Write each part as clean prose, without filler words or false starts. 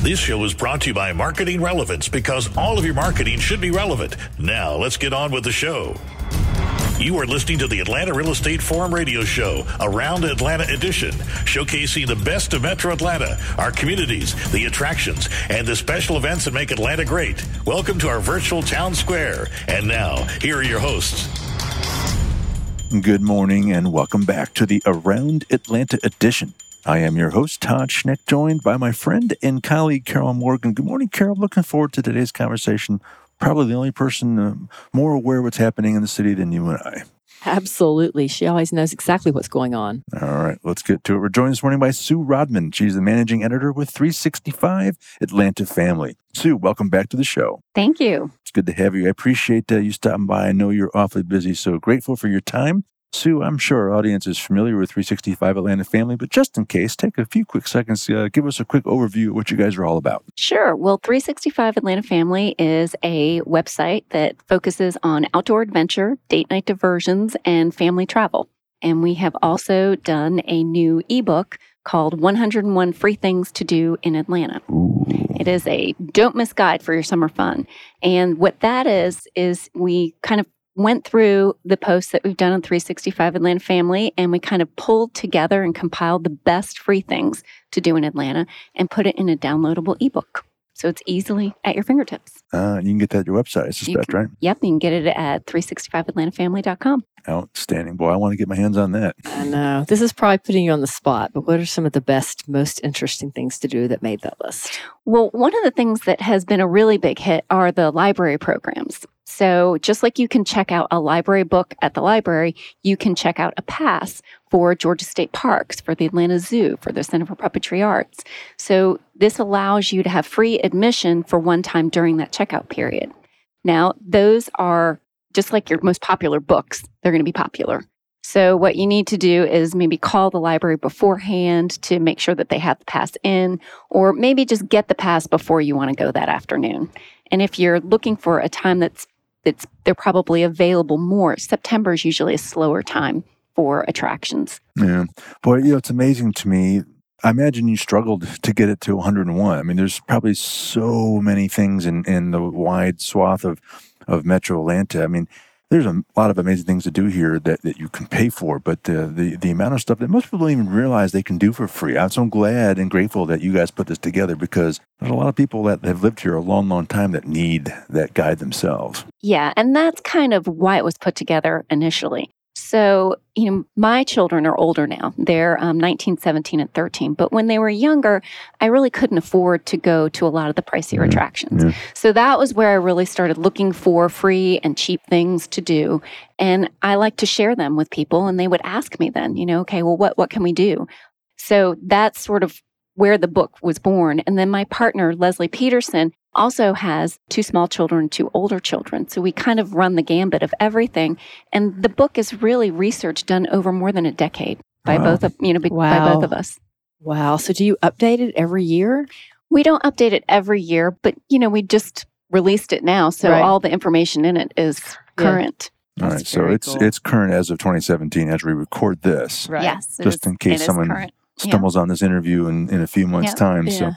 This show is brought to you by Marketing Relevance, because all of your marketing should be relevant. Now, let's get on with the show. You are listening to the Atlanta Real Estate Forum radio show, Around Atlanta Edition, showcasing the best of Metro Atlanta, our communities, the attractions, and the special events that make Atlanta great. Welcome to our virtual town square. And now, here are your hosts. Good morning and welcome back to the Around Atlanta Edition. I am your host, Todd Schneck, joined by my friend and colleague, Carol Morgan. Good morning, Carol. Looking forward to today's conversation. Probably the only person more aware of what's happening in the city than you and I. Absolutely. She always knows exactly what's going on. All right, let's get to it. We're joined this morning by Sue Rodman. She's the managing editor with 365 Atlanta Family. Sue, welcome back to the show. Thank you. It's good to have you. I appreciate you stopping by. I know you're awfully busy, so grateful for your time. Sue, I'm sure our audience is familiar with 365 Atlanta Family, but just in case, take a few quick seconds to give us a quick overview of what you guys are all about. Sure. Well, 365 Atlanta Family is a website that focuses on outdoor adventure, date night diversions, and family travel. And we have also done a new ebook called 101 Free Things to Do in Atlanta. Ooh. It is a don't miss guide for your summer fun. And what that is we kind of went through the posts that we've done on 365 Atlanta Family, and we kind of pulled together and compiled the best free things to do in Atlanta and put it in a downloadable ebook. So it's easily at your fingertips. You can get that at your website, I suspect, right? Yep, you can get it at 365atlantafamily.com. Outstanding. Boy, I want to get my hands on that. I know. This is probably putting you on the spot, but what are some of the best, most interesting things to do that made that list? Well, one of the things that has been a really big hit are the library programs. So just like you can check out a library book at the library, you can check out a pass for Georgia State Parks, for the Atlanta Zoo, for the Center for Puppetry Arts. So this allows you to have free admission for one time during that checkout period. Now, those are just like your most popular books. They're going to be popular. So what you need to do is maybe call the library beforehand to make sure that they have the pass in, or maybe just get the pass before you want to go that afternoon. And if you're looking for a time they're probably available more, September is usually a slower time for attractions. Yeah. Boy, it's amazing to me. I imagine you struggled to get it to 101. I mean, there's probably so many things in the wide swath of Metro Atlanta. I mean, there's a lot of amazing things to do here that you can pay for, but the amount of stuff that most people don't even realize they can do for free. I'm so glad and grateful that you guys put this together, because there's a lot of people that have lived here a long, long time that need that guide themselves. Yeah, and that's kind of why it was put together initially. So, my children are older now. They're 19, 17, and 13. But when they were younger, I really couldn't afford to go to a lot of the pricier attractions. Yeah. So that was where I really started looking for free and cheap things to do. And I like to share them with people. And they would ask me then, okay, well, what can we do? So that's sort of where the book was born. And then my partner, Leslie Peterson, also has 2 small children, 2 older children. So we kind of run the gambit of everything. And the book is really research done over more than a decade by both of by both of us. Wow. So do you update it every year? We don't update it every year, but we just released it now. So all the information in it is current. All right. So it's current as of 2017 as we record this. Right. Yes. Just in case someone stumbles on this interview in a few months' time. Yeah.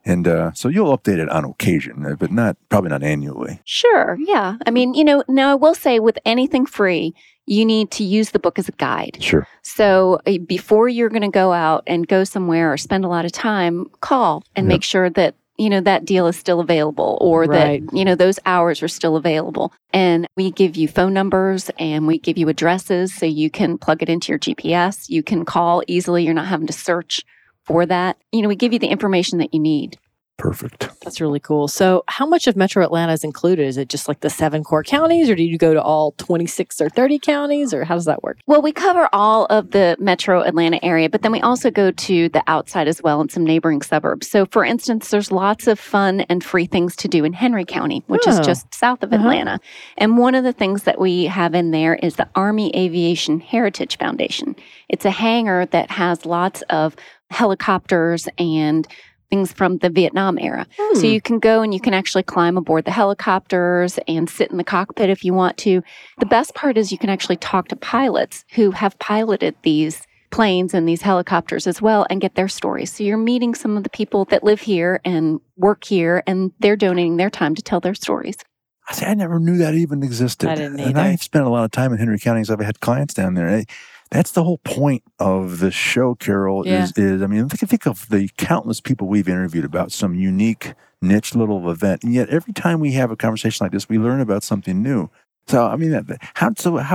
So you'll update it on occasion, but probably not annually. Sure. Yeah. I mean, now I will say with anything free, you need to use the book as a guide. Sure. So before you're going to go out and go somewhere or spend a lot of time, call and make sure that that deal is still available, or that, those hours are still available. And we give you phone numbers and we give you addresses so you can plug it into your GPS. You can call easily. You're not having to search for that. We give you the information that you need. Perfect. That's really cool. So how much of Metro Atlanta is included? Is it just like the 7 core counties, or do you go to all 26 or 30 counties, or how does that work? Well, we cover all of the Metro Atlanta area, but then we also go to the outside as well in some neighboring suburbs. So for instance, there's lots of fun and free things to do in Henry County, which is just south of Atlanta. And one of the things that we have in there is the Army Aviation Heritage Foundation. It's a hangar that has lots of helicopters and things from the Vietnam era. So you can go and you can actually climb aboard the helicopters and sit in the cockpit if you want to. The best part is you can actually talk to pilots who have piloted these planes and these helicopters as well and get their stories. So you're meeting some of the people that live here and work here, and they're donating their time to tell their stories. I say I never knew that even existed. I didn't and either. I've spent a lot of time in Henry County, so I've had clients down there. That's the whole point of the show, Carol, Yeah. is I mean, think of the countless people we've interviewed about some unique niche little event. And yet every time we have a conversation like this, we learn about something new. So, I mean, how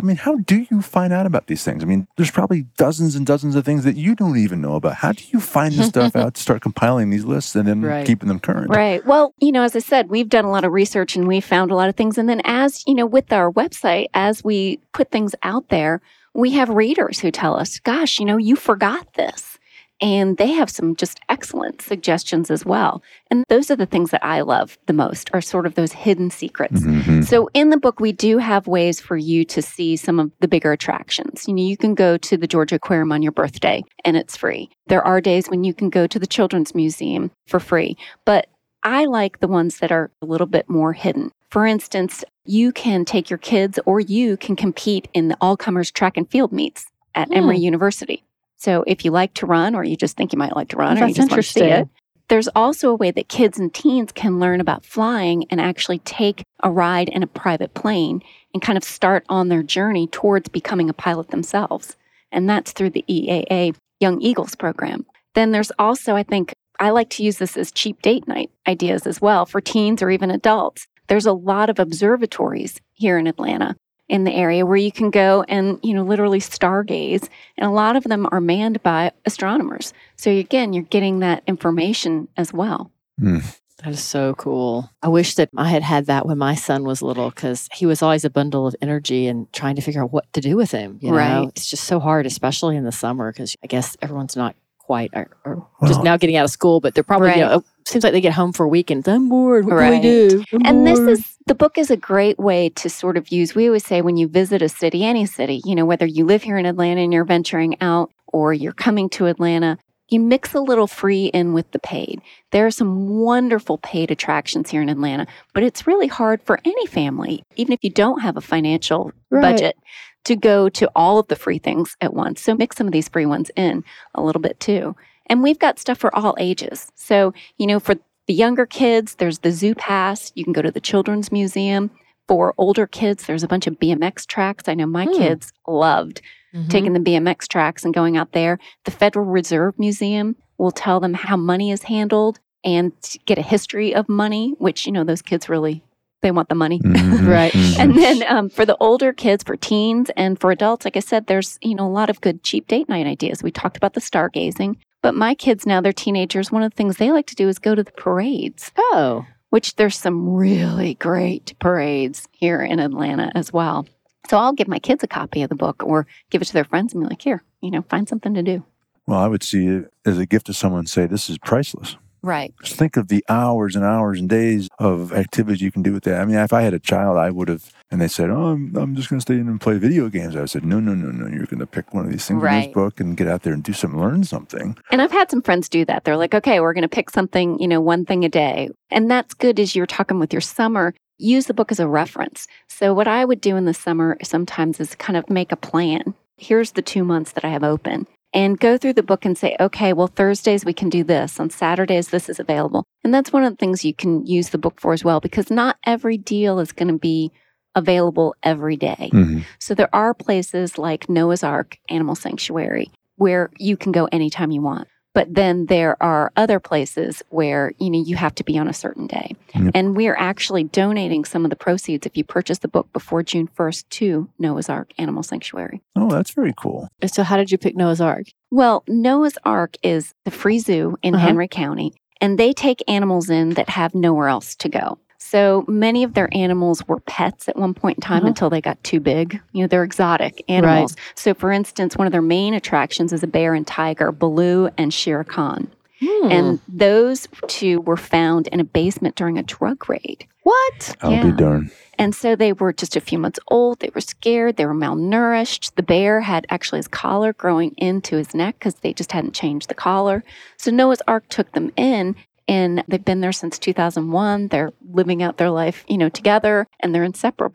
do you find out about these things? I mean, there's probably dozens and dozens of things that you don't even know about. How do you find this stuff out to start compiling these lists and then Right. keeping them current? Right. Well, as I said, we've done a lot of research and we found a lot of things. And then as, with our website, as we put things out there, we have readers who tell us, gosh, you forgot this. And they have some just excellent suggestions as well. And those are the things that I love the most, are sort of those hidden secrets. Mhm. So in the book, we do have ways for you to see some of the bigger attractions. You can go to the Georgia Aquarium on your birthday and it's free. There are days when you can go to the Children's Museum for free. But I like the ones that are a little bit more hidden. For instance, you can take your kids or you can compete in the all-comers track and field meets at Emory University. So if you like to run or you just think you might like to run or you That's just want to see interesting. it, there's also a way that kids and teens can learn about flying and actually take a ride in a private plane and kind of start on their journey towards becoming a pilot themselves. And that's through the EAA Young Eagles program. Then there's also, I think, I like to use this as cheap date night ideas as well for teens or even adults. There's a lot of observatories here in Atlanta in the area where you can go and, literally stargaze. And a lot of them are manned by astronomers. So again, you're getting that information as well. Mm. That is so cool. I wish that I had had that when my son was little, because he was always a bundle of energy and trying to figure out what to do with him. Right. It's just so hard, especially in the summer, because I guess everyone's not quite or just now getting out of school, but they're probably, Right. it seems like they get home for a weekend. I'm bored. What Right. do we do? I'm And bored. the book is a great way to sort of use, we always say when you visit a city, any city, whether you live here in Atlanta and you're venturing out or you're coming to Atlanta, you mix a little free in with the paid. There are some wonderful paid attractions here in Atlanta, but it's really hard for any family, even if you don't have a financial Right. budget, to go to all of the free things at once. So mix some of these free ones in a little bit too. And we've got stuff for all ages. So, for the younger kids, there's the Zoo Pass. You can go to the Children's Museum. For older kids, there's a bunch of BMX tracks. I know my kids loved taking the BMX tracks and going out there. The Federal Reserve Museum will tell them how money is handled and get a history of money, which, those kids really, they want the money. Mhm. Right. And then for the older kids, for teens and for adults, like I said, there's, a lot of good cheap date night ideas. We talked about the stargazing. But my kids now, they're teenagers. One of the things they like to do is go to the parades, Oh, which there's some really great parades here in Atlanta as well. So I'll give my kids a copy of the book or give it to their friends and be like, here, find something to do. Well, I would see it as a gift to someone and say, this is priceless. Right. Just think of the hours and hours and days of activities you can do with that. I mean, if I had a child, I would have, and they said, oh, I'm just going to stay in and play video games. I said, no. You're going to pick one of these things in Right. this book and get out there and do something, learn something. And I've had some friends do that. They're like, okay, we're going to pick something, one thing a day. And that's good as you're talking with your summer. Use the book as a reference. So what I would do in the summer sometimes is kind of make a plan. Here's the 2 months that I have open. And go through the book and say, okay, well, Thursdays we can do this. On Saturdays, this is available. And that's one of the things you can use the book for as well, because not every deal is going to be available every day. Mm-hmm. So there are places like Noah's Ark Animal Sanctuary where you can go anytime you want. But then there are other places where, you have to be on a certain day. Yep. And we're actually donating some of the proceeds if you purchase the book before June 1st to Noah's Ark Animal Sanctuary. Oh, that's very cool. so how did you pick Noah's Ark? Well, Noah's Ark is the free zoo in Uh-huh. Henry County, and they take animals in that have nowhere else to go. So many of their animals were pets at one point in time Uh-huh. until they got too big. They're exotic animals. So, for instance, one of their main attractions is a bear and tiger, Baloo and Shere Khan. And those two were found in a basement during a drug raid. What? I'll Yeah. be darned. And so they were just a few months old. They were scared. They were malnourished. The bear had actually his collar growing into his neck because they just hadn't changed the collar. So Noah's Ark took them in, and they've been there since 2001. They're living out their life, together, and they're inseparable.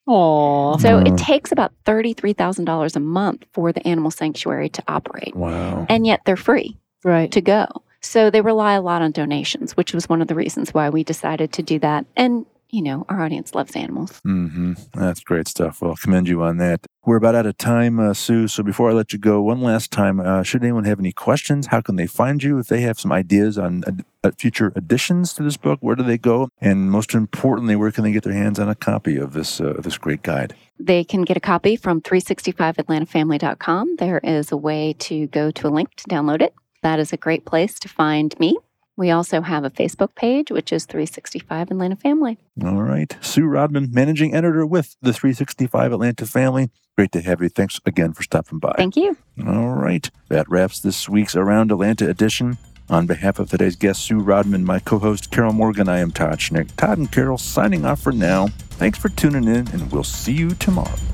Aw. So it takes about $33,000 a month for the animal sanctuary to operate. Wow. And yet they're free Right. to go. So they rely a lot on donations, which was one of the reasons why we decided to do that. And, our audience loves animals. Mm-hmm. That's great stuff. Well, commend you on that. We're about out of time, Sue. So before I let you go, one last time, should anyone have any questions, how can they find you? If they have some ideas on future additions to this book, where do they go? And most importantly, where can they get their hands on a copy of this great guide? They can get a copy from 365atlantafamily.com. There is a way to go to a link to download it. That is a great place to find me. We also have a Facebook page, which is 365 Atlanta Family. All right. Sue Rodman, managing editor with the 365 Atlanta Family. Great to have you. Thanks again for stopping by. Thank you. All right. That wraps this week's Around Atlanta edition. On behalf of today's guest, Sue Rodman, my co-host, Carol Morgan, I am Todd Schnick. Todd and Carol signing off for now. Thanks for tuning in, and we'll see you tomorrow.